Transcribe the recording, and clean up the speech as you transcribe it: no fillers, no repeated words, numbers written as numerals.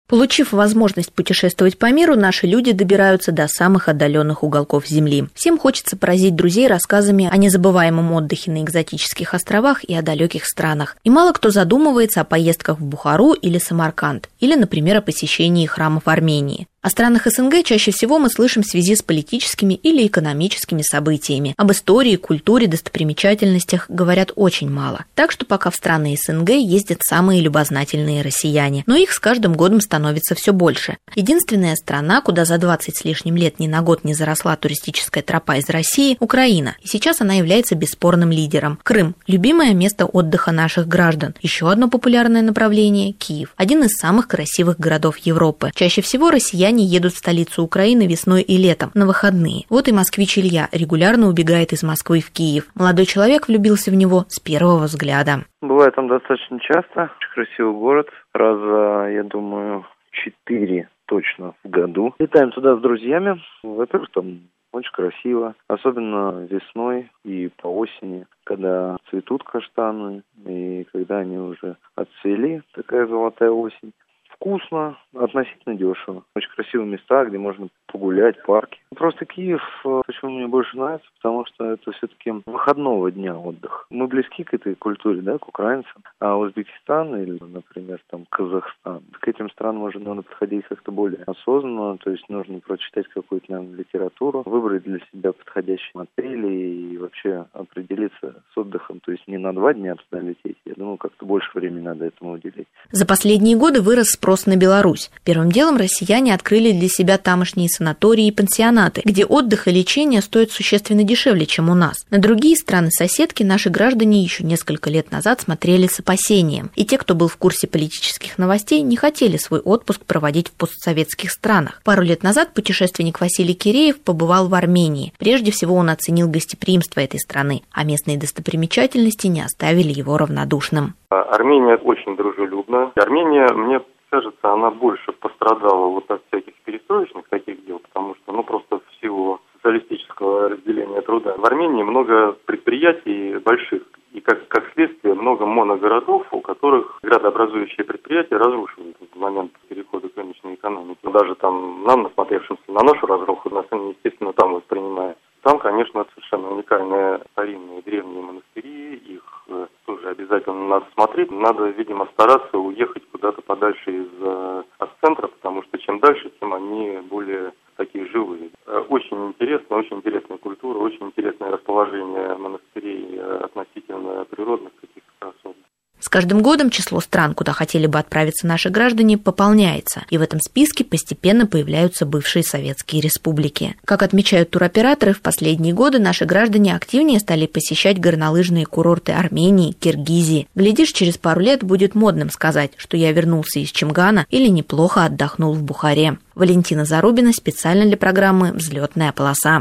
Получив возможность путешествовать по миру, наши люди добираются до самых отдаленных уголков Земли. Всем хочется поразить друзей рассказами о незабываемом отдыхе на экзотических островах и о далеких странах. И мало кто задумывается о поездках в Бухару или Самарканд, или, например, о посещении храмов Армении. О странах СНГ чаще всего мы слышим в связи с политическими или экономическими событиями. Об истории, культуре, достопримечательностях говорят очень мало. Так что пока в страны СНГ ездят самые любознательные россияне. Но их с каждым годом становится все больше. Единственная страна, куда за 20 с лишним лет ни на год не заросла туристическая тропа из России – Украина. И сейчас она является бесспорным лидером. Крым – любимое место отдыха наших граждан. Еще одно популярное направление – Киев. Один из самых красивых городов Европы. Чаще всего россияне едут в столицу Украины весной и летом, на выходные. Вот и москвич Илья регулярно убегает из Москвы в Киев. Молодой человек влюбился в него с первого взгляда. Бываю там достаточно часто. Очень красивый город. Раза, я думаю, 4 точно в году. Летаем туда с друзьями. Во-первых, там очень красиво. Особенно весной и по осени, когда цветут каштаны и когда они уже отцвели. Такая золотая осень. Вкусно, относительно дешево. Очень красивые места, где можно погулять, парки. Просто Киев, почему мне больше нравится, потому что это все-таки выходного дня отдых. Мы близки к этой культуре, да, к украинцам. А Узбекистан или, например, там Казахстан, к этим странам уже надо подходить как-то более осознанно, то есть нужно прочитать какую-то, наверное, литературу, выбрать для себя подходящие отели и вообще определиться с отдыхом. То есть не на 2 дня туда лететь. Я думаю, как-то больше времени надо этому уделить. За последние годы вырос спрос на Беларусь. Первым делом россияне открыли для себя тамошние санатории и пансионаты, где отдых и лечение стоят существенно дешевле, чем у нас. На другие страны-соседки наши граждане еще несколько лет назад смотрели с опасением. И те, кто был в курсе политических новостей, не хотели свой отпуск проводить в постсоветских странах. Пару лет назад путешественник Василий Киреев побывал в Армении. Прежде всего он оценил гостеприимство этой страны, а местные достопримечательности не оставили его равнодушным. Армения очень дружелюбна. Армения, мне кажется, она больше пострадала вот от всяких перестроечных таких дел, потому что, просто всего социалистического разделения труда. В Армении много предприятий больших, и как следствие много моногородов, у которых градообразующие предприятия разрушены в момент перехода к рыночной экономике. Даже там нам, насмотревшимся на нашу разруху, нас они, естественно, там воспринимают. Там, конечно, совершенно уникальные старинные древние монастыри, их тоже обязательно надо смотреть. Надо, видимо, стараться уехать куда-то подальше от центра, потому что чем дальше, тем они более такие живые. Очень интересно, очень интересная культура, очень интересное расположение монастырей относительно природных каких-то красот. С каждым годом число стран, куда хотели бы отправиться наши граждане, пополняется, и в этом списке постепенно появляются бывшие советские республики. Как отмечают туроператоры, в последние годы наши граждане активнее стали посещать горнолыжные курорты Армении, Киргизии. Глядишь, через пару лет будет модным сказать, что я вернулся из Чимгана или неплохо отдохнул в Бухаре. Валентина Зарубина специально для программы «Взлетная полоса».